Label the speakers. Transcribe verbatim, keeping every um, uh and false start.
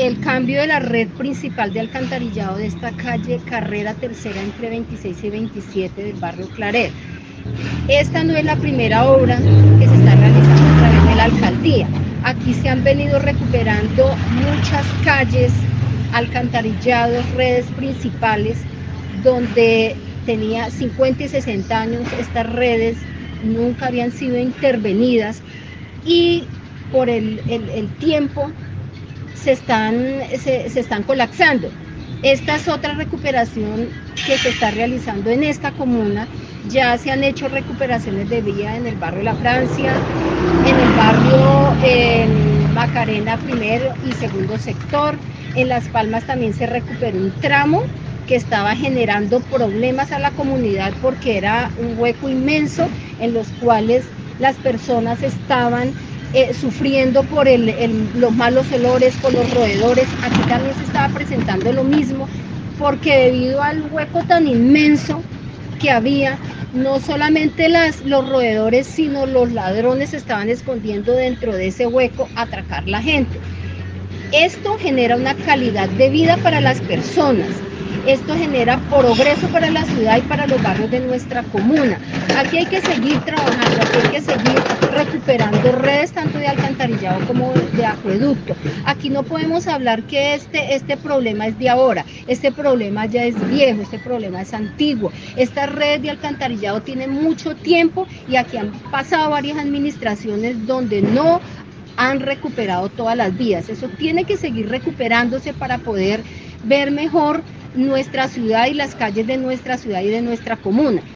Speaker 1: el cambio de la red principal de alcantarillado de esta calle Carrera Tercera entre veintiséis y veintisiete del barrio Claret. Esta no es la primera obra que se está realizando a través de la alcaldía. Aquí se han venido recuperando muchas calles, alcantarillados, redes principales, donde tenía cincuenta y sesenta años estas redes nunca habían sido intervenidas y por el, el, el tiempo se están, se, se están colapsando. Esta es otra recuperación que se está realizando en esta comuna. Ya se han hecho recuperaciones de vía en el barrio La Francia, en el barrio eh, Macarena primero y segundo sector. En Las Palmas también se recuperó un tramo que estaba generando problemas a la comunidad porque era un hueco inmenso en los cuales las personas estaban eh, sufriendo por el, el, los malos olores, por los roedores. Aquí también se estaba presentando lo mismo porque debido al hueco tan inmenso que había, no solamente las, los roedores, sino los ladrones se estaban escondiendo dentro de ese hueco a atracar la gente. Esto genera una calidad de vida para las personas. Esto genera progreso para la ciudad y para los barrios de nuestra comuna. Aquí hay que seguir trabajando, aquí hay que seguir recuperando redes tanto de alcantarillado como de acueducto. Aquí no podemos hablar que este, este problema es de ahora, este problema ya es viejo, este problema es antiguo. Estas redes de alcantarillado tienen mucho tiempo y aquí han pasado varias administraciones donde no han recuperado todas las vías. Eso tiene que seguir recuperándose para poder ver mejor nuestra ciudad y las calles de nuestra ciudad y de nuestra comuna.